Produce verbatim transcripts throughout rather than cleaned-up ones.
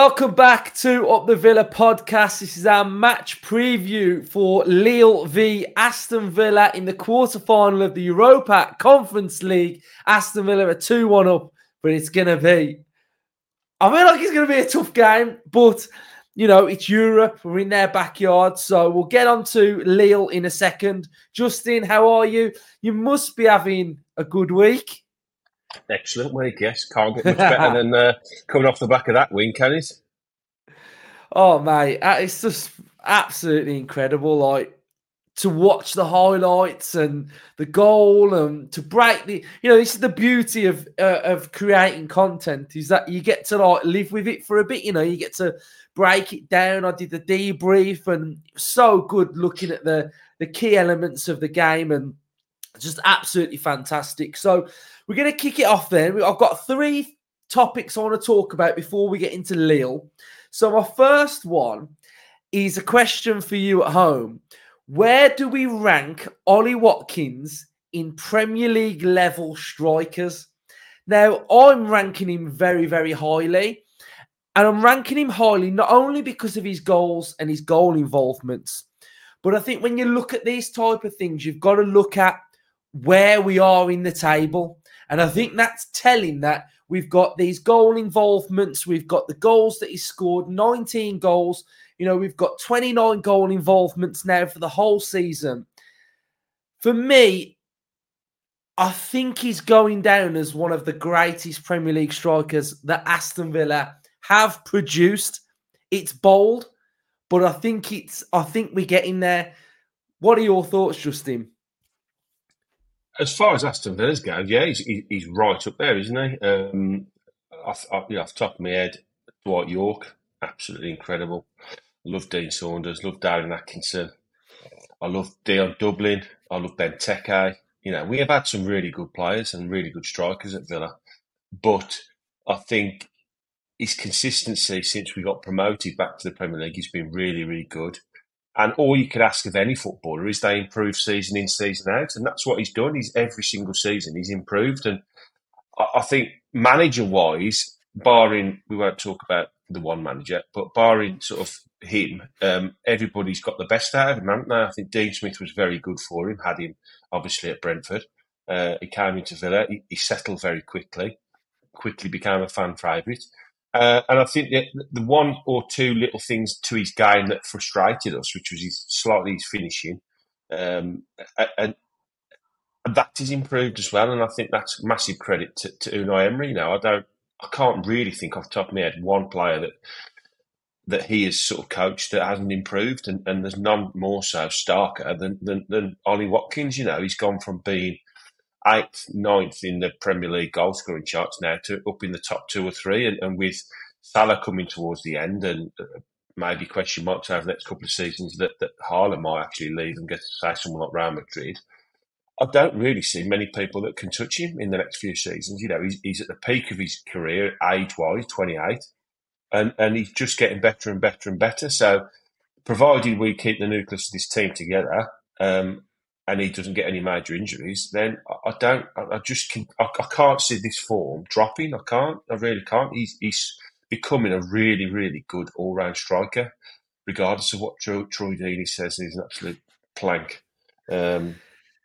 Welcome back to Up the Villa podcast. This is our match preview for Lille v Aston Villa in the quarter-final of the Europa Conference League. Aston Villa are two one up, but it's going to be... I feel like it's going to be a tough game, but, you know, it's Europe. We're in their backyard, so we'll get on to Lille in a second. Justin, how are you? You must be having a good week. Excellent week, yes. Can't get much better than uh, coming off the back of that win, can it? Oh, mate, it's just absolutely incredible. Like, to watch the highlights and the goal and to break the... You know, this is the beauty of uh, of creating content, is that you get to, like, live with it for a bit. You know, you get to break it down. I did the debrief, and it was so good looking at the, the key elements of the game, and just absolutely fantastic. So we're going to kick it off then. I've got three topics I want to talk about before we get into Lille. So my first one is a question for you at home. Where do we rank Ollie Watkins in Premier League level strikers? Now, I'm ranking him very, very highly. And I'm ranking him highly not only because of his goals and his goal involvements, but I think when you look at these type of things, you've got to look at where we are in the table. And I think that's telling that we've got these goal involvements. We've got the goals that he scored, nineteen goals. You know, we've got twenty-nine goal involvements now for the whole season. For me, I think he's going down as one of the greatest Premier League strikers that Aston Villa have produced. It's bold, but I think it's, I think we're getting there. What are your thoughts, Justin? As far as Aston Villa's go, yeah, he's, he's right up there, isn't he? Um, off, off, yeah, off the top of my head, Dwight York, absolutely incredible. Love Dean Saunders, love Darren Atkinson. I love Dion Dublin. I love Benteke. You know, we have had some really good players and really good strikers at Villa. But I think his consistency since we got promoted back to the Premier League has been really, really good. And all you could ask of any footballer is they improve season in, season out. And that's what he's done. He's every single season he's improved. And I, I think manager-wise, barring, we won't talk about the one manager, but barring sort of him, um, everybody's got the best out of him, haven't they? I think Dean Smith was very good for him, had him obviously at Brentford. Uh, he came into Villa. He, he settled very quickly, quickly became a fan favourite. Uh, and I think that the one or two little things to his game that frustrated us, which was his slightly his finishing, um, and, and that is improved as well. And I think that's massive credit to, to Unai Emery. You know, I don't, I can't really think off the top of my head one player that that he has sort of coached that hasn't improved, and, and there's none more so starker than, than than Ollie Watkins. You know, he's gone from being eighth, ninth in the Premier League goal scoring charts now to up in the top two or three. And, and with Salah coming towards the end and uh, maybe question marks over the next couple of seasons that, that Haaland might actually leave and get to say someone like Real Madrid, I don't really see many people that can touch him in the next few seasons. You know, he's, he's at the peak of his career, age-wise, twenty-eight, and, and he's just getting better and better and better. So provided we keep the nucleus of this team together, um, and he doesn't get any major injuries, then I don't. I just can, I, I can't see this form dropping. I can't. I really can't. He's he's becoming a really, really good all-round striker, regardless of what Troy, Troy Deeney says. He's an absolute plank. Um,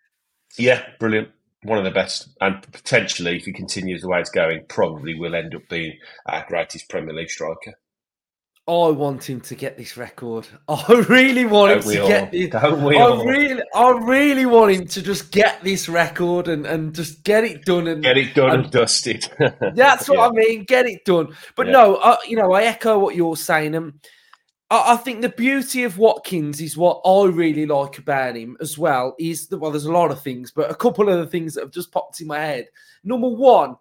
yeah, brilliant. One of the best, and potentially, if he continues the way it's going, probably will end up being our greatest Premier League striker. I want him to get this record. I really want Don't him we to all? get this. Don't we I all? really, I really want him to just get this record and, and just get it done and Get it done and, and dusted. That's what yeah. I mean. Get it done. But Yeah. no, I, you know, I echo what you're saying. And I, I think the beauty of Watkins is what I really like about him as well. Is the, well, there's a lot of things, but a couple of the things that have just popped in my head. Number one,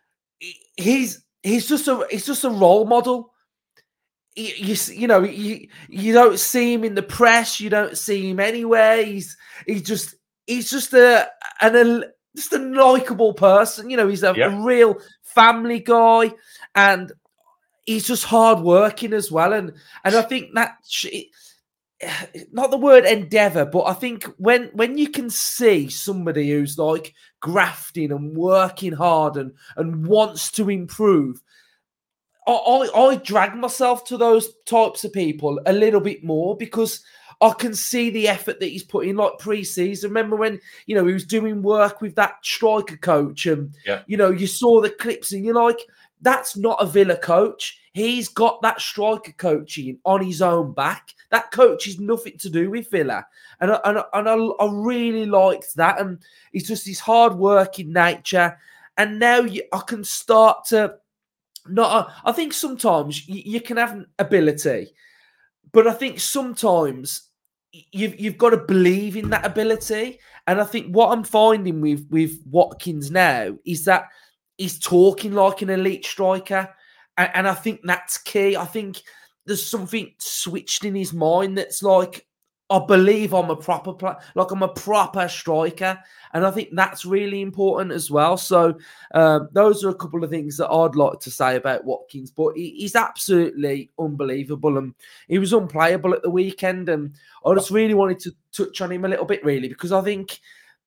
he's he's just a he's just a role model. You, you, you know, you, you don't see him in the press. You don't see him anywhere. He's he's just he's just a an a, just a likable person. You know, he's a, Yep. a real family guy, and he's just hardworking as well. And and I think that not the word endeavour, but I think when when you can see somebody who's like grafting and working hard and and wants to improve, I, I, I drag myself to those types of people a little bit more because I can see the effort that he's put in, like pre-season. Remember when, you know, he was doing work with that striker coach and, Yeah. you know, you saw the clips and you're like, that's not a Villa coach. He's got that striker coaching on his own back. That coach is nothing to do with Villa. And I, and, I, and I, I really liked that. And it's just his hard working nature. And now you, I can start to, not. I think sometimes you, you can have an ability, but I think sometimes you've you've got to believe in that ability. And I think what I'm finding with with Watkins now is that he's talking like an elite striker, and, and I think that's key. I think there's something switched in his mind that's like, I believe I'm a proper player, like I'm a proper striker, and I think that's really important as well. So um, those are a couple of things that I'd like to say about Watkins, but he, he's absolutely unbelievable, and he was unplayable at the weekend, and I just really wanted to touch on him a little bit, really, because I think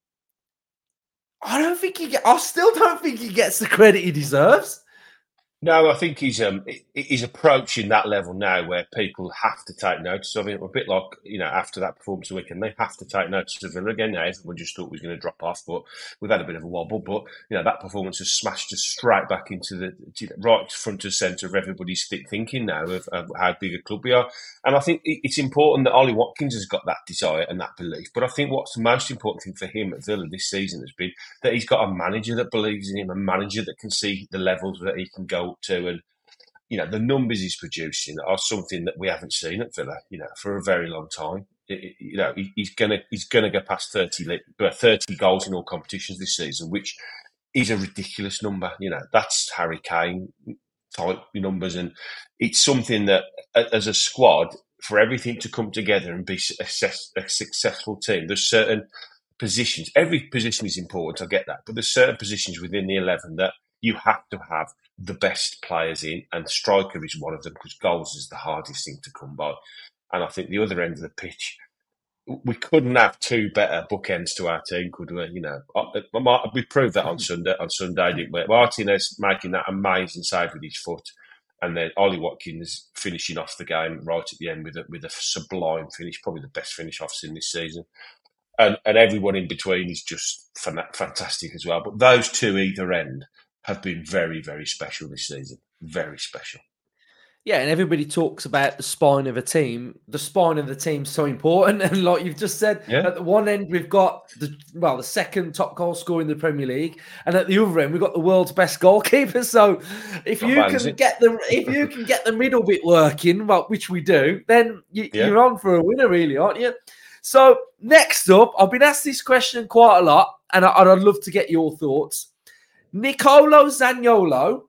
I don't think he get, I still don't think he gets the credit he deserves. No, I think he's um he's approaching that level now where people have to take notice of him. A bit like, you know, after that performance the weekend, they have to take notice of him again. Now everyone just thought he was going to drop off, but we've had a bit of a wobble. But you know, that performance has smashed us straight back into the right front and centre of everybody's thinking now of, of how big a club we are. And I think it's important that Ollie Watkins has got that desire and that belief. But I think what's the most important thing for him at Villa this season has been that he's got a manager that believes in him, a manager that can see the levels that he can go to, and you know the numbers he's producing are something that we haven't seen at Villa, you know, for a very long time. It, it, you know, he, he's gonna he's gonna go past thirty, thirty goals in all competitions this season, which is a ridiculous number. You know, that's Harry Kane type numbers, and it's something that as a squad, for everything to come together and be a, a successful team, there's certain positions. Every position is important, I get that, but there's certain positions within the eleven that you have to have the best players in, and striker is one of them because goals is the hardest thing to come by. And I think the other end of the pitch, we couldn't have two better bookends to our team, could we? You know, we proved that on Sunday. On Sunday, didn't we? Martinez making that amazing save with his foot, and then Ollie Watkins finishing off the game right at the end with a, with a sublime finish, probably the best finish I've seen this season. And, and everyone in between is just fantastic as well. But those two either end have been very, very special this season. Very special. Yeah, and everybody talks about the spine of a team. The spine of the team's so important. And like you've just said, yeah. At the one end, we've got the well, the second top goal scorer in the Premier League. And at the other end, we've got the world's best goalkeeper. So if Not you bad, can get the if you can get the middle bit working, well, which we do, then you, yeah. you're on for a winner, really, aren't you? So next up, I've been asked this question quite a lot, and, I, and I'd love to get your thoughts. Nicolo Zaniolo,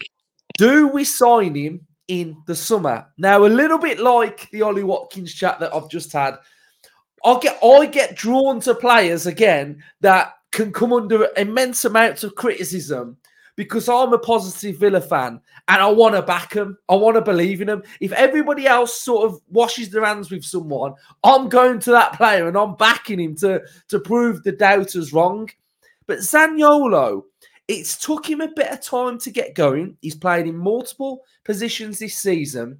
do we sign him in the summer? Now, a little bit like the Ollie Watkins chat that I've just had, I get I get drawn to players again that can come under immense amounts of criticism because I'm a positive Villa fan and I want to back them. I want to believe in them. If everybody else sort of washes their hands with someone, I'm going to that player and I'm backing him to, to prove the doubters wrong. But Zaniolo, it's took him a bit of time to get going. He's played in multiple positions this season.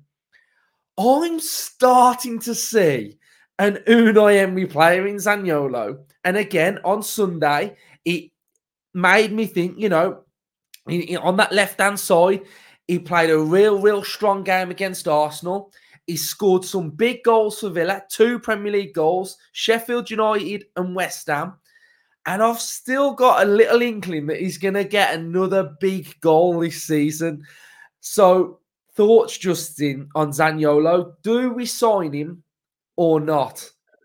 I'm starting to see an Unai Emery player in Zaniolo. And again, on Sunday, it made me think, you know, in, in, on that left-hand side, he played a real, real strong game against Arsenal. He scored some big goals for Villa, two Premier League goals, Sheffield United and West Ham. And I've still got a little inkling that he's going to get another big goal this season. So, thoughts, Justin, on Zaniolo? Do we sign him or not?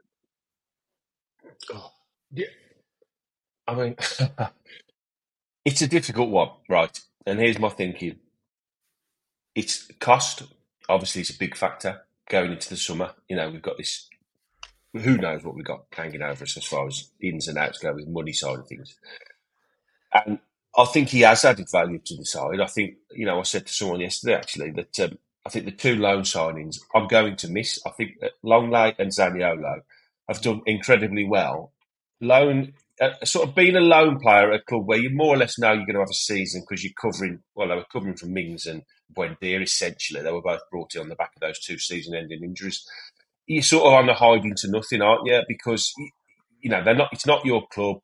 Oh, yeah. I mean, it's a difficult one, right? And here's my thinking. It's cost. Obviously, it's a big factor going into the summer. You know, we've got this... Who knows what we've got hanging over us as far as ins and outs go with money side of things. And I think he has added value to the side. I think, you know, I said to someone yesterday, actually, that um, I think the two loan signings I'm going to miss. I think that Longley and Zaniolo have done incredibly well. Loan uh, sort of being a lone player at a club where you more or less know you're going to have a season because you're covering, well, they were covering for Mings and Buendia, essentially. They were both brought in on the back of those two season-ending injuries. You're sort of on the hiding to nothing, aren't you? Because, you know, they're not. It's not your club.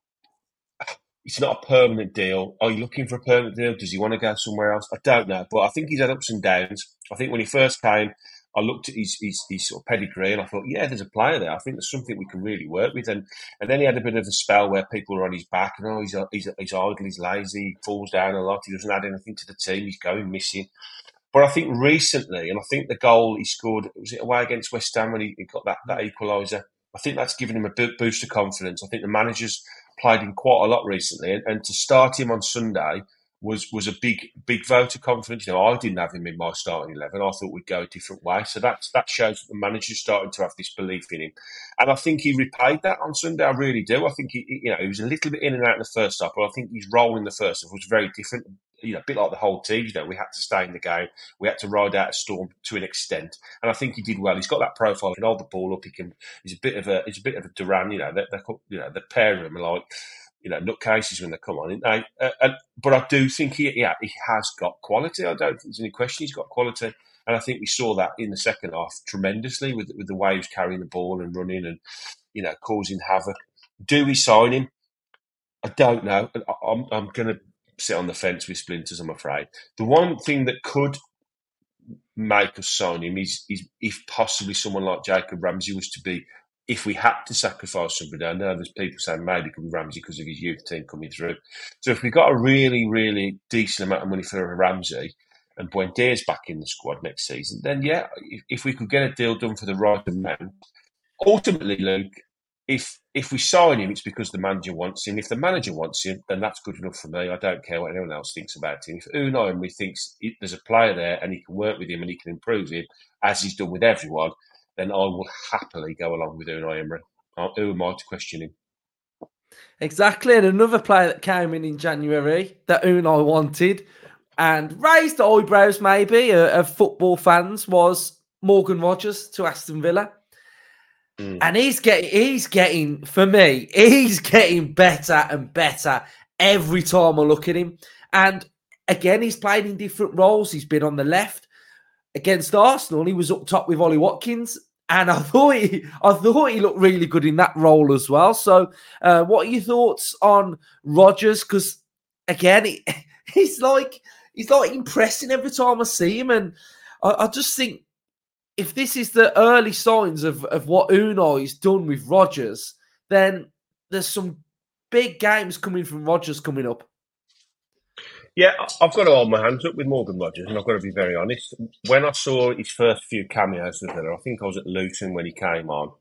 It's not a permanent deal. Are you looking for a permanent deal? Does he want to go somewhere else? I don't know. But I think he's had ups and downs. I think when he first came, I looked at his, his, his sort of pedigree and I thought, yeah, there's a player there. I think there's something we can really work with. And and then he had a bit of a spell where people were on his back and, oh, he's, he's, he's idle, he's lazy, he falls down a lot, he doesn't add anything to the team, he's going missing. But I think recently, and I think the goal he scored, was it away against West Ham when he, he got that, that equaliser? I think that's given him a boost of confidence. I think the manager's played him quite a lot recently, and, and to start him on Sunday was was a big big vote of confidence. You know, I didn't have him in my starting eleven. I thought we'd go a different way. So that's that shows that the manager's starting to have this belief in him, and I think he repaid that on Sunday. I really do. I think he, you know, he was a little bit in and out in the first half, but I think his role in the first half was very different. You know, a bit like the whole team. You know, we had to stay in the game. We had to ride out a storm to an extent, and I think he did well. He's got that profile. He can hold the ball up. He can. He's a bit of a. He's a bit of a Duran. You know, they, they, you know, the pair of them are like, you know, nutcases when they come on. They, uh, and, but I do think he, yeah, he has got quality. I don't think there's any question he's got quality, and I think we saw that in the second half tremendously with with the way he was carrying the ball and running and, you know, causing havoc. Do we sign him? I don't know. I'm, I'm going to sit on the fence with Splinters, I'm afraid. The one thing that could make us sign him is, is if possibly someone like Jacob Ramsey was to be, if we had to sacrifice somebody. I know there's people saying maybe it could be Ramsey because of his youth team coming through. So if we got a really, really decent amount of money for Ramsey and Buendia's back in the squad next season, then yeah, if, if we could get a deal done for the right amount, ultimately, Luke, if if we sign him, it's because the manager wants him. If the manager wants him, then that's good enough for me. I don't care what anyone else thinks about him. If Unai Emery thinks there's a player there and he can work with him and he can improve him, as he's done with everyone, then I will happily go along with Unai Emery. Who am I to question him? Exactly. And another player that came in in January that Unai wanted and raised eyebrows maybe of football fans was Morgan Rogers to Aston Villa. Mm. And he's getting, he's getting, for me, he's getting better and better every time I look at him. And again, he's played in different roles. He's been on the left against Arsenal. He was up top with Ollie Watkins. And I thought he, I thought he looked really good in that role as well. So uh, what are your thoughts on Rogers? Because again, he, he's like, he's like impressing every time I see him. And I, I just think, if this is the early signs of, of what Unai's done with Rodgers, then there's some big games coming from Rodgers coming up. Yeah, I've got to hold my hands up with Morgan Rogers, and I've got to be very honest. When I saw his first few cameos with Villa, I think I was at Luton when he came on,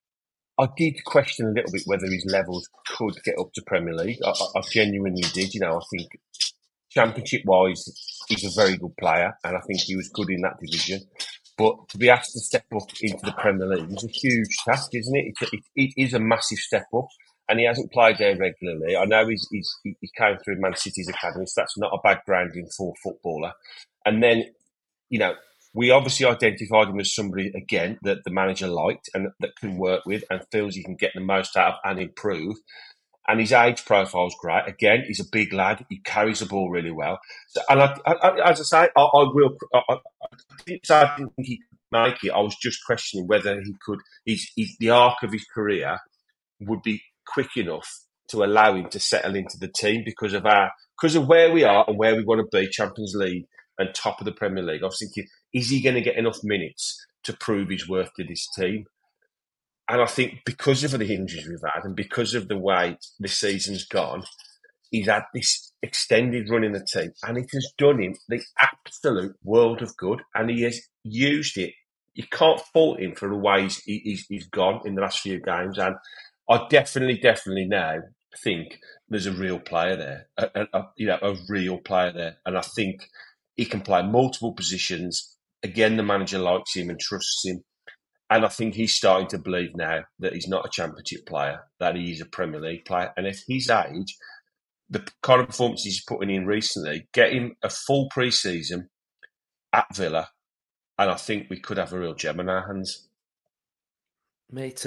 I did question a little bit whether his levels could get up to Premier League. I, I genuinely did. You know, I think Championship-wise, he's a very good player, and I think he was good in that division. But to be asked to step up into the Premier League is a huge task, isn't it? It's a, it, it is a massive step up, and he hasn't played there regularly. I know he's, he's, he came through Man City's academy, so that's not a bad grounding for a footballer. And then, you know, we obviously identified him as somebody, again, that the manager liked and that can work with and feels he can get the most out of and improve. And his age profile is great. Again, he's a big lad. He carries the ball really well. So, and I, I, as I say, I, I will. I, I, didn't say I didn't think he could make it. I was just questioning whether he could. He's, he's, the arc of his career would be quick enough to allow him to settle into the team because of our because of where we are and where we want to be, Champions League and top of the Premier League. I was thinking, is he going to get enough minutes to prove his worth to this team? And I think because of the injuries we've had and because of the way this season's gone, he's had this extended run in the team and it has done him the absolute world of good. And he has used it. You can't fault him for the way he's, he's, he's gone in the last few games. And I definitely, definitely now think there's a real player there, a, a, a, you know, a real player there. And I think he can play multiple positions. Again, the manager likes him and trusts him. And I think he's starting to believe now that he's not a Championship player, that he is a Premier League player. And at his age, the kind of performances he's putting in recently, get him a full pre-season at Villa, and I think we could have a real gem in our hands. Me too.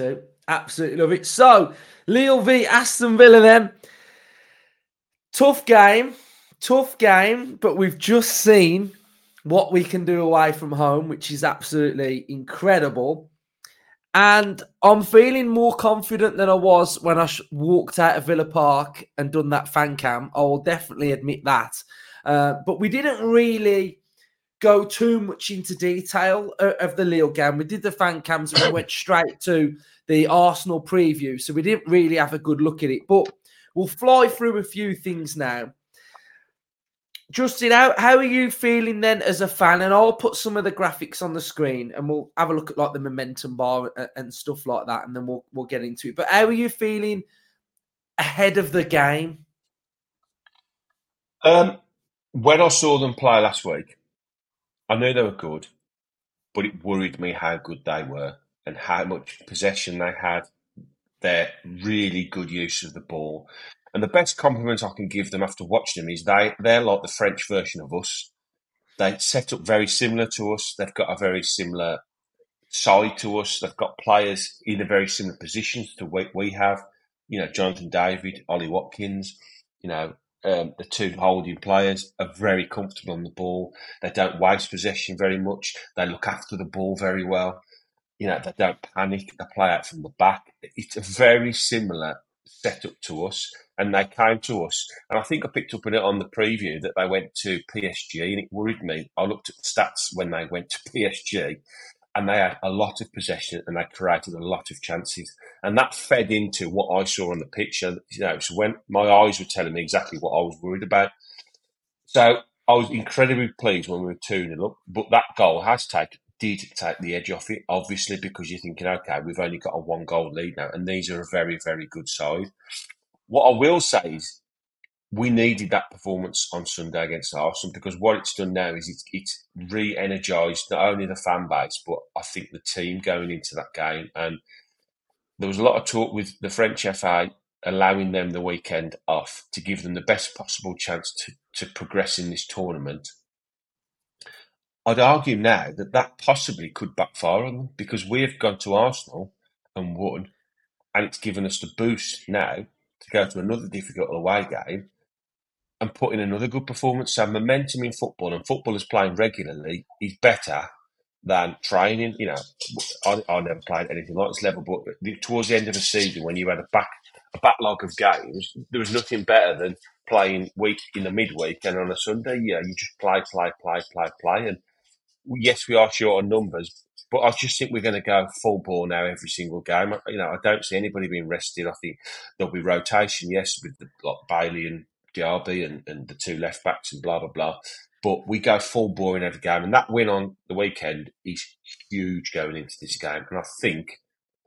Absolutely love it. So, Lille v Aston Villa then. Tough game. Tough game, but we've just seen what we can do away from home, which is absolutely incredible. And I'm feeling more confident than I was when I sh- walked out of Villa Park and done that fan cam. I will definitely admit that. Uh, but we didn't really go too much into detail of, of the Lille game. We did the fan cams and we went straight to the Arsenal preview. So we didn't really have a good look at it. But we'll fly through a few things now. Justin, how, how are you feeling then as a fan? And I'll put some of the graphics on the screen and we'll have a look at like the momentum bar and, and stuff like that, and then we'll we'll get into it. But how are you feeling ahead of the game? Um, when I saw them play last week, I knew they were good, but it worried me how good they were and how much possession they had, their really good use of the ball. And the best compliment I can give them after watching them is they, they're like the French version of us. They set up very similar to us. They've got a very similar side to us. They've got players in a very similar positions to what we have. You know, Jonathan David, Ollie Watkins, you know, um, the two holding players are very comfortable on the ball. They don't waste possession very much. They look after the ball very well. You know, they don't panic. They play out from the back. It's a very similar setup to us, and they came to us. And I think I picked up on it on the preview that they went to P S G, and it worried me. I looked at the stats when they went to P S G, and they had a lot of possession and they created a lot of chances. And that fed into what I saw on the pitch. And, you know, so when my eyes were telling me exactly what I was worried about. So I was incredibly pleased when we were two nil up. But that goal has taken, did take the edge off it, obviously, because you're thinking, okay, we've only got a one goal lead now. And these are a very, very good side. What I will say is, we needed that performance on Sunday against Arsenal, because what it's done now is it's, it's re-energised not only the fan base, but I think the team going into that game. And there was a lot of talk with the French F A allowing them the weekend off to give them the best possible chance to, to progress in this tournament. I'd argue now that that possibly could backfire on them, because we have gone to Arsenal and won, and it's given us the boost now to go to another difficult away game and put in another good performance. So momentum in football, and footballers playing regularly, is better than training. You know, I, I never played anything like this level, but towards the end of the season, when you had a back a backlog of games, there was nothing better than playing week in the midweek and on a Sunday. Yeah, you just play, play, play, play, play. And yes, we are short on numbers, but I just think we're going to go full ball now every single game. You know, I don't see anybody being rested. I think there'll be rotation, yes, with the, like Bailey and Diaby and, and the two left backs and blah, blah, blah. But we go full ball in every game. And that win on the weekend is huge going into this game. And I think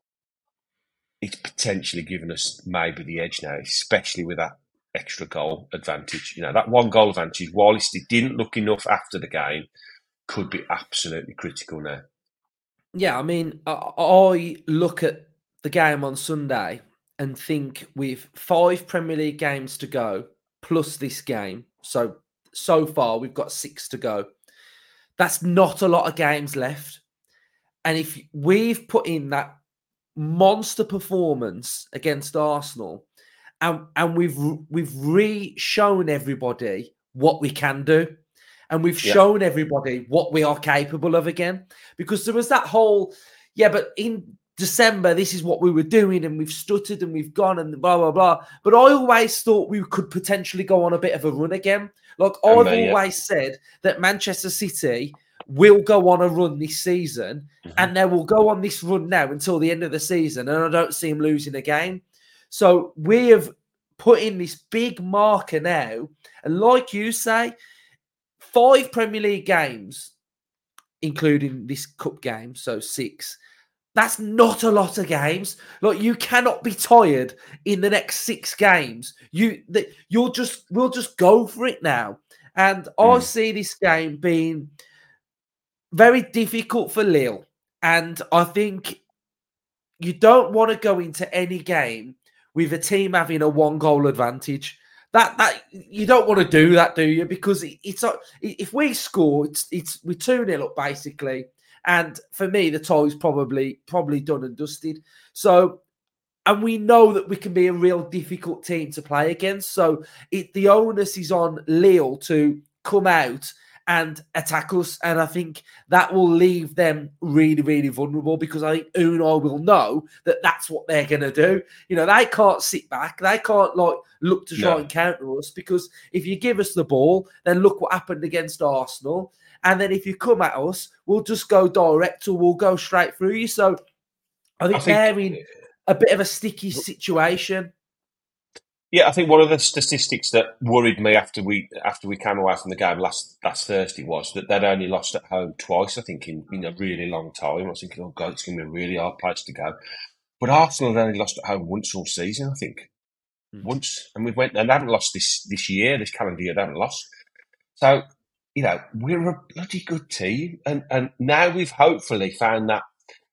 it's potentially given us maybe the edge now, especially with that extra goal advantage. You know, that one goal advantage, whilst it didn't look enough after the game, could be absolutely critical now. Yeah, I mean, I, I look at the game on Sunday and think with five Premier League games to go, plus this game, so so far we've got six to go. That's not a lot of games left. And if we've put in that monster performance against Arsenal, and and we've we've re-shown everybody what we can do, and we've Yeah. shown everybody what we are capable of again, because there was that whole, yeah, but in December, this is what we were doing, and we've stuttered and we've gone and blah, blah, blah. But I always thought we could potentially go on a bit of a run again. Like And I've me, yeah. always said that Manchester City will go on a run this season, Mhm. and they will go on this run now until the end of the season, and I don't see them losing a game. So we have put in this big marker now, and like you say, five Premier League games, including this cup game, so six. That's not a lot of games. Like, you cannot be tired in the next six games. You, the, you'll just, we'll just go for it now. And Mm. I see this game being very difficult for Lille. And I think you don't want to go into any game with a team having a one goal advantage. That that you don't want to do that, do you? Because it, it's if we score, it's it's we're two nil up basically, and for me the tie is probably probably done and dusted. So and we know that we can be a real difficult team to play against. So it, the onus is on Lille to come out and attack us. And I think that will leave them really, really vulnerable, because I think Unai will know that that's what they're going to do. You know, they can't sit back. They can't like look to try No. and counter us, because if you give us the ball, then look what happened against Arsenal. And then if you come at us, we'll just go direct, or we'll go straight through you. So I think, I think they're in a bit of a sticky situation. Yeah, I think one of the statistics that worried me after we after we came away from the game last last Thursday was that they'd only lost at home twice, I think, in, in a really long time. I was thinking, oh God, it's going to be a really hard place to go. But Arsenal had only lost at home once all season, I think. Mm. Once. And we went, and they haven't lost this, this year, this calendar year, they haven't lost. So, you know, we're a bloody good team. And, and now we've hopefully found that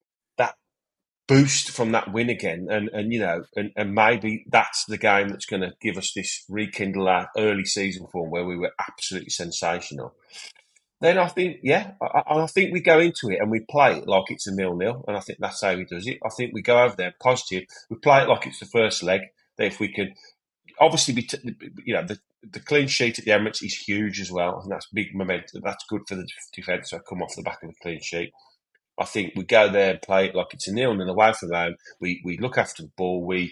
boost from that win again, and and you know, and, and maybe that's the game that's going to give us this rekindle our early season form where we were absolutely sensational. Then I think, yeah, I, I think we go into it and we play it like it's a nil-nil, and I think that's how he does it. I think we go over there positive, we play it like it's the first leg. That if we could, obviously, be t- you know, the the clean sheet at the Emirates is huge as well, and that's big momentum. That's good for the defence to come off the back of a clean sheet. I think we go there and play it like it's a nil, and then away from home, we, we look after the ball. We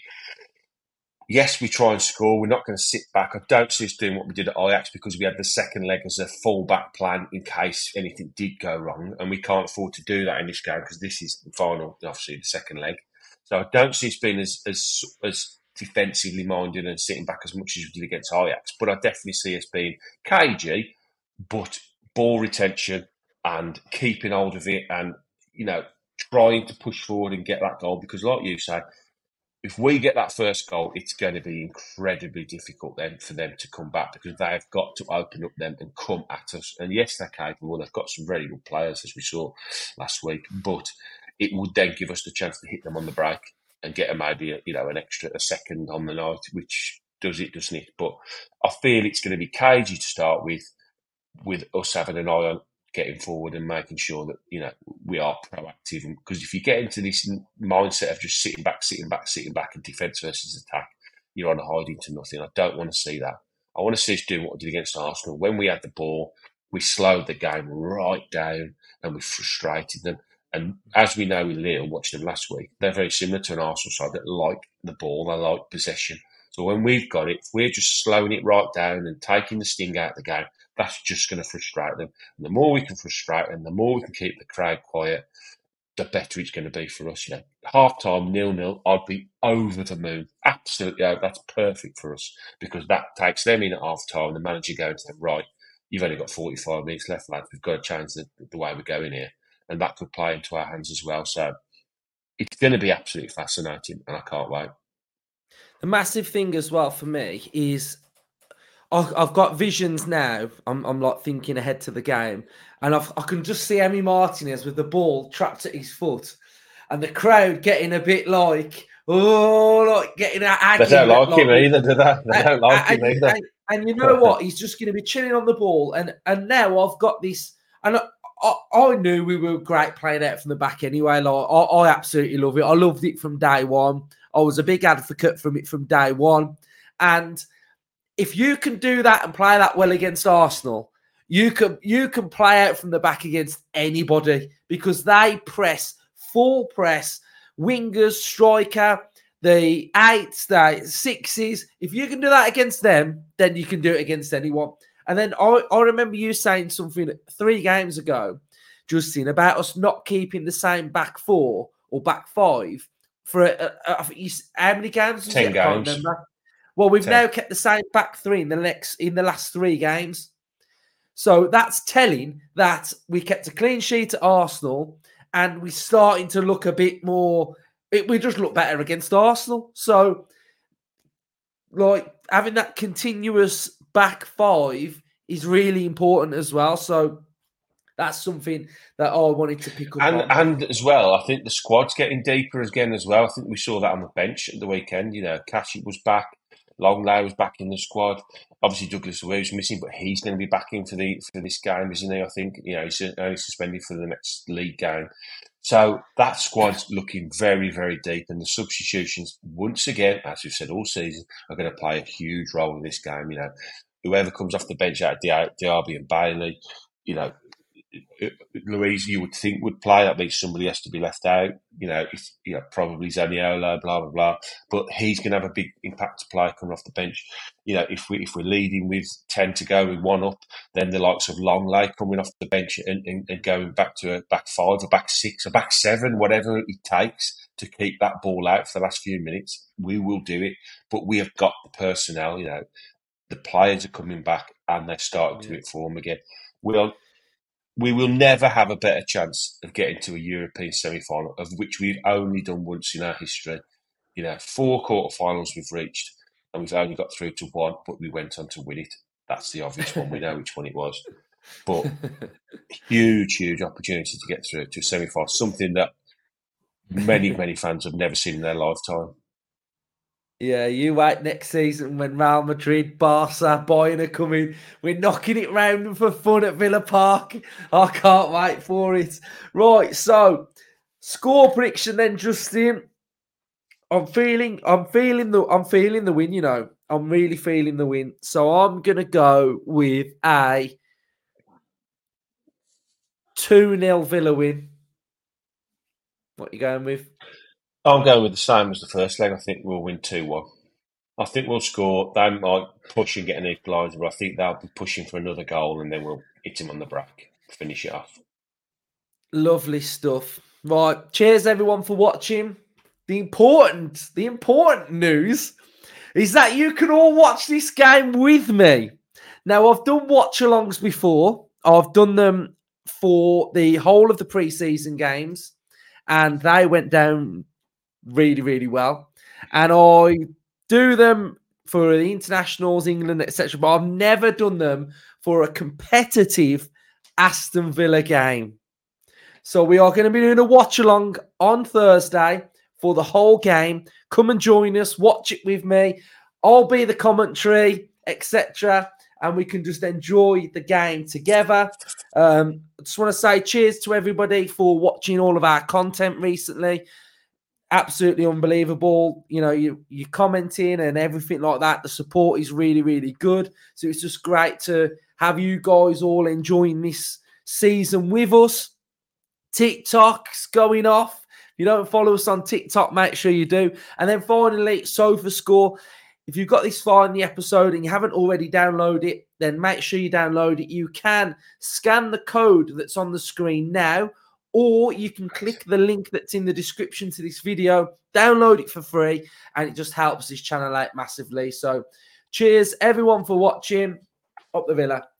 yes, we try and score. We're not going to sit back. I don't see us doing what we did at Ajax, because we had the second leg as a fallback plan in case anything did go wrong, and we can't afford to do that in this game because this is the final, obviously the second leg. So I don't see us being as as as defensively minded and sitting back as much as we did against Ajax, but I definitely see us being cagey, but ball retention and keeping hold of it, and you know, trying to push forward and get that goal, because like you said, if we get that first goal, it's going to be incredibly difficult then for them to come back, because they've got to open up them and come at us. And yes, they're capable. They've got some very good players, as we saw last week, but it would then give us the chance to hit them on the break and get a, maybe a, you know, an extra a second on the night, which does it, doesn't it? But I feel it's going to be cagey to start with, with us having an eye on getting forward and making sure that, you know, we are proactive. Because if you get into this mindset of just sitting back, sitting back, sitting back, and defence versus attack, you're on a hiding to nothing. I don't want to see that. I want to see us doing what we did against Arsenal. When we had the ball, we slowed the game right down and we frustrated them. And as we know with Lille, watching them last week, they're very similar to an Arsenal side that like the ball, they like possession. So when we've got it, if we're just slowing it right down and taking the sting out of the game, that's just going to frustrate them. And the more we can frustrate them, the more we can keep the crowd quiet, the better it's going to be for us. You know, half time, nil-nil, I'd be over the moon. Absolutely, that's perfect for us, because that takes them in at half time. The manager going to them, right, you've only got forty-five minutes left, lads. We've got to change the, the way we're going here. And that could play into our hands as well. So it's going to be absolutely fascinating, and I can't wait. The massive thing as well for me is I've got visions now. I'm, I'm like thinking ahead to the game, and I've, I can just see Emi Martinez with the ball trapped at his foot, and the crowd getting a bit like, oh, like getting out. They don't like, like him either, do they? They don't like and, him either. And, and you know what? He's just going to be chilling on the ball, and and now I've got this, and I, I, I knew we were great playing out from the back anyway. Like I, I absolutely love it. I loved it from day one. I was a big advocate from it from day one, and if you can do that and play that well against Arsenal, you can you can play out from the back against anybody, because they press, full press, wingers, striker, the eights, the sixes. If you can do that against them, then you can do it against anyone. And then I, I remember you saying something three games ago, Justin, about us not keeping the same back four or back five for a, a, a, how many games? Ten games. I can't remember. Well, we've Ten. now kept the same back three in the next in the last three games. So that's telling that we kept a clean sheet at Arsenal, and we're starting to look a bit more. It, we just look better against Arsenal. So, like, having that continuous back five is really important as well. So that's something that I wanted to pick up and, on. And as well, I think the squad's getting deeper again as well. I think we saw that on the bench at the weekend. You know, Kashi was back. Longley was back in the squad. Obviously, Douglas Luiz was missing, but he's going to be back in for the for this game, isn't he? I think, you know, he's only suspended for the next league game. So that squad's looking very, very deep, and the substitutions, once again, as we've said all season, are going to play a huge role in this game. You know, whoever comes off the bench out of Derby and Bailey, you know, Louise, you would think would play. That means somebody has to be left out. You know, if, you know, probably Zaniolo, blah blah blah. But he's going to have a big impact to play coming off the bench. You know, if we if we're leading with ten to go with one up, then the likes of Longley coming off the bench and, and, and going back to a back five, a back six, a back seven, whatever it takes to keep that ball out for the last few minutes, we will do it. But we have got the personnel. You know, the players are coming back and they're starting yeah. to hit form again. We'll. We will never have a better chance of getting to a European semi-final, of which we've only done once in our history. You know, four quarter-finals we've reached, and we've only got through to one, but we went on to win it. That's the obvious one. We know which one it was. But huge, huge opportunity to get through to a semi-final, something that many, many fans have never seen in their lifetime. Yeah, you wait next season when Real Madrid, Barca, Bayern are coming. We're knocking it round for fun at Villa Park. I can't wait for it. Right, so score prediction then, Justin. I'm feeling, I'm feeling the, I'm feeling the win. You know, I'm really feeling the win. So I'm gonna go with a two nil Villa win. What are you going with? I'm going with the same as the first leg. I think we'll win two one. I think we'll score. They might push and get an equaliser, but I think they'll be pushing for another goal and then we'll hit him on the break, finish it off. Lovely stuff. Right. Cheers, everyone, for watching. The important, the important news is that you can all watch this game with me. Now, I've done watch-alongs before. I've done them for the whole of the pre-season games, and they went down really, really well. And I do them for the internationals, England, et cetera. But I've never done them for a competitive Aston Villa game. So we are going to be doing a watch-along on Thursday for the whole game. Come and join us. Watch it with me. I'll be the commentary, et cetera. And we can just enjoy the game together. Um, I just want to say cheers to everybody for watching all of our content recently. Absolutely unbelievable. You know, you, you're commenting and everything like that. The support is really, really good. So it's just great to have you guys all enjoying this season with us. TikTok's going off. If you don't follow us on TikTok, make sure you do. And then finally, SofaScore. If you've got this far in the episode and you haven't already downloaded it, then make sure you download it. You can scan the code that's on the screen now, or you can click the link that's in the description to this video, download it for free, and it just helps this channel out massively. So cheers, everyone, for watching. Up the Villa.